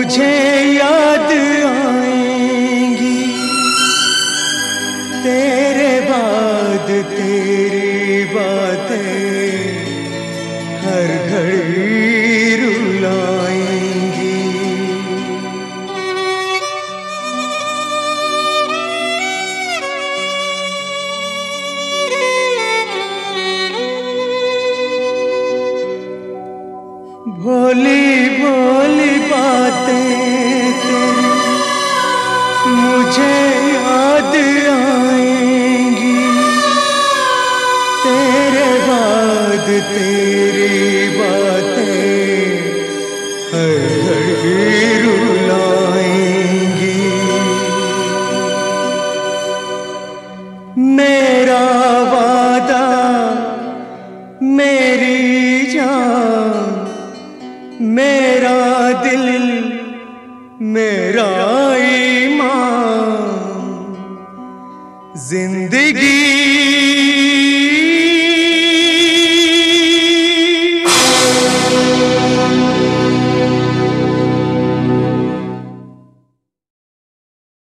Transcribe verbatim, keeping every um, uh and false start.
मुझे याद आएंगी तेरे बाद तेरी बातें हर घड़ी रुलाएंगी। भोली भोली बातें तेरी मुझे याद आएंगी तेरे बाद तेरी बातें हर घड़ी रुलाएंगी। मेरा वादा मेरी जान मैं